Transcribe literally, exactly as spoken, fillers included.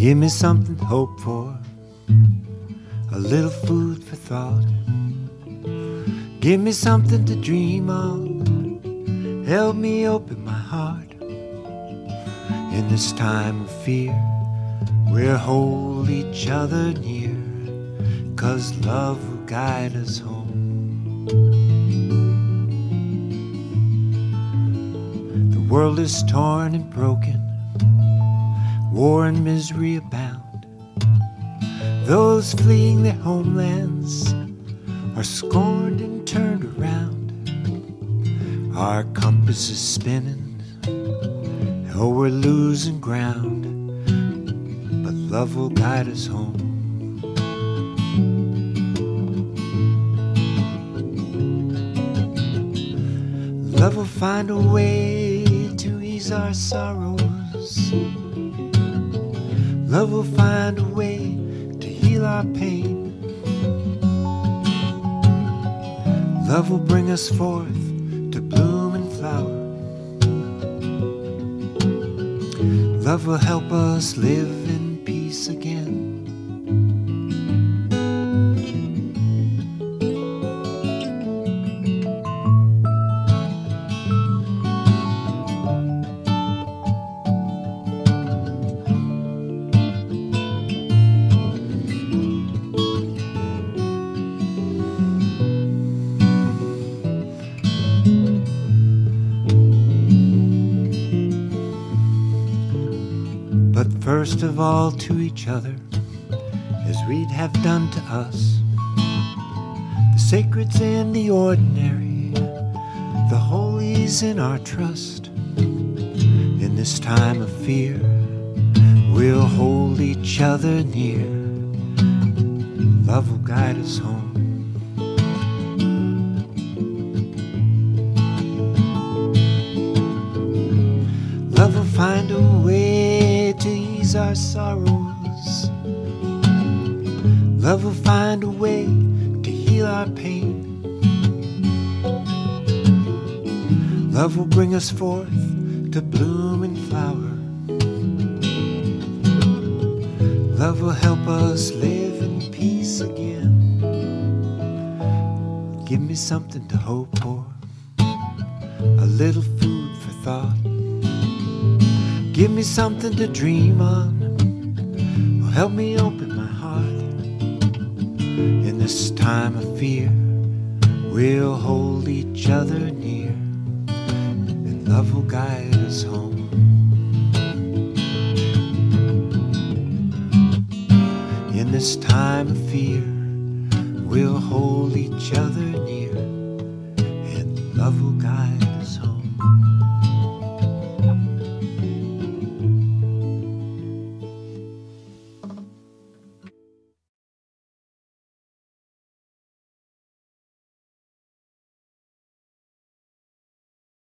Give me something to hope for, a little food for thought. Give me something to dream of, help me open my heart. In this time of fear, we'll hold each other near, 'cause love will guide us home. The world is torn and broken, war and misery abound. Those fleeing their homelands are scorned and turned around. Our compass is spinning, oh, we're losing ground, but love will guide us home. Love will find a way to ease our sorrows. Love will find a way to heal our pain. Love will bring us forth to bloom and flower. Love will help us live in peace again. But first of all to each other, as we'd have done to us, the sacred's in the ordinary, the holy's in our trust. In this time of fear, we'll hold each other near. Love will guide us home. Love will find a way to ease our sorrows. Love will find a way to heal our pain. Love will bring us forth to bloom and flower. Love will help us live in peace again. Give me something to hope for, a little food for thought. Give me something to dream on, oh, help me open my heart. In this time of fear, we'll hold each other near, and love will guide us home. In this time of fear, we'll hold each other